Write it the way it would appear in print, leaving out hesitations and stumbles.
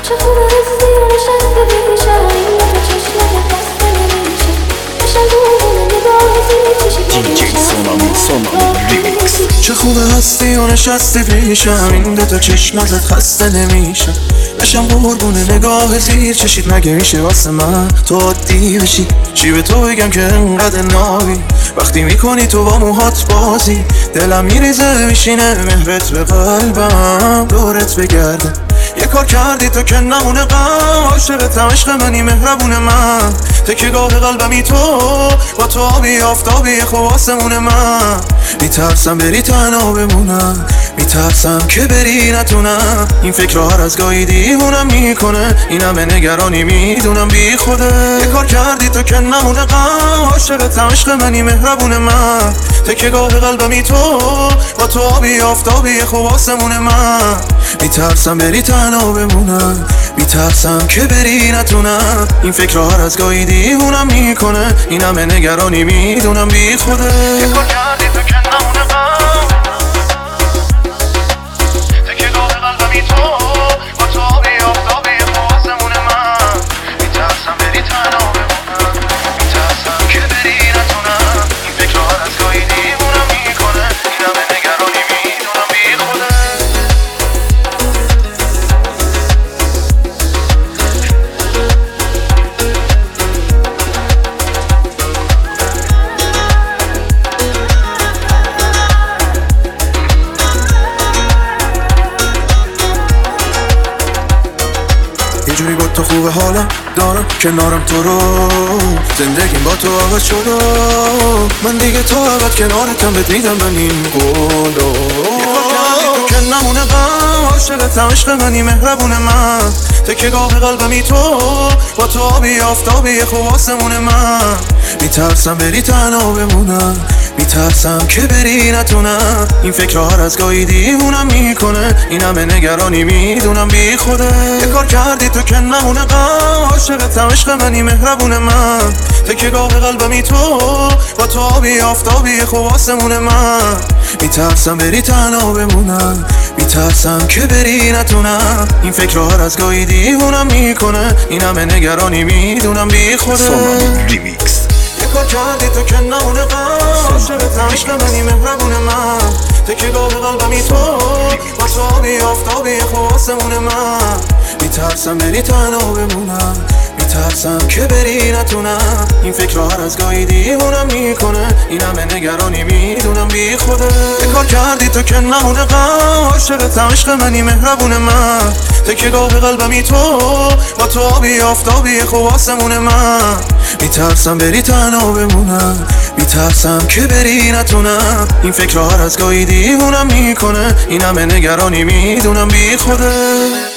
چه خوب هستی و نشسته پیشم، این دفعه چشمت خسته نمیشه، بشم دونه نگاه زیر چشمت. چه خوب هستی و نشستی پیشم، این دوتا چشم ازت خسته نمیشم، بشم قربون نگاه زیر چشید. مگه میشه واسه من تو عادی بشی؟ چی به تو بگم که انقدر نابی؟ وقتی میکنی تو با موهات بازی، دلم میریزه میشینه مهرت به قلبم، دورت بگردم. یه کار کردی تو که نمونه غم، عاشقتم عشق منی مهربون من، تکیهگاه قلبمی تو، با تو آبی آفتابی خوب آسمون من. میترسم بری تنها بمونم، میترسم که بری نتونم، این فکرها هر از گاهی دیوونم میکنه، این همه نگرانی میدونم بی خوده. یه کار کردی تو که نمونه غم، عاشقتم عشق منی مهربون من، تکیهگاه قلبمی تو، با تو آبی آفتابی خوب آسمون من. میترسم بری تنها بمونم، میترسم که بری نتونم، این فکرها هر از گاهی دیوونم میکنه، این همه نگرانی میدونم بی خوده. یه کار کردی تو که نمونه غم، تکیهگاه قلبمی تو، با تو آبی آفتابی خوب آسمون من. میترسم بری تنها بمونم، میترسم که بری نتونم، این فکرها هر از گاهی دیوونم میکنه، این همه نگرانی میدونم بی خوده. یه جوری با تو خوبه حالم دارم کنارم تو رو، زندگیم با تو عوض شده، من دیگه تو عوض کنارتم بهت میدم من این قولو. یه کار کردی تو که نمونه غم، عاشقتم عشق منی مهربون من، تکیهگاه قلبمی تو، با تو آبی آفتابی خوب آسمون من. میترسم بری تنها بمونم، میترسم که بری نتونم، این فکرها هر از گاهی دیوونم میکنه، این همه نگرانی میدونم بی خوده. یه کار کردی تو که نمونه غم، عاشقتم عشق منی مهربون من، تکیهگاه قلبمی تو، با تو آبی آفتابی خوب آسمون من. میترسم بری تنها بمونم، میترسم که بری نتونم، این فکرها هر از گاهی دیوونم میکنه، این همه نگرانی میدونم بی خوده. یه کار کردی تو که نمونه غم، عاشقتم عشق منی مهربون من، تکیهگاه قلبمی تو، با تو آبی آفتابی خوب آسمون من. میترسم بری تنها بمونم، میترسم که بری نتونم، این فکرها هر از گاهی دیوونم میکنه، این همه نگرانی میدونم بی خوده. یه کار کردی تو که نمونه غم، عاشقتم عشق منی مهربون من، تکیهگاه قلبمی تو، با تو آبی آفتابی خوب آسمون من. میترسم بری تنها بمونم، میترسم که بری نتونم، این فکرها هر از گاهی دیوونم میکنه، این همه نگرانی میدونم بی خوده.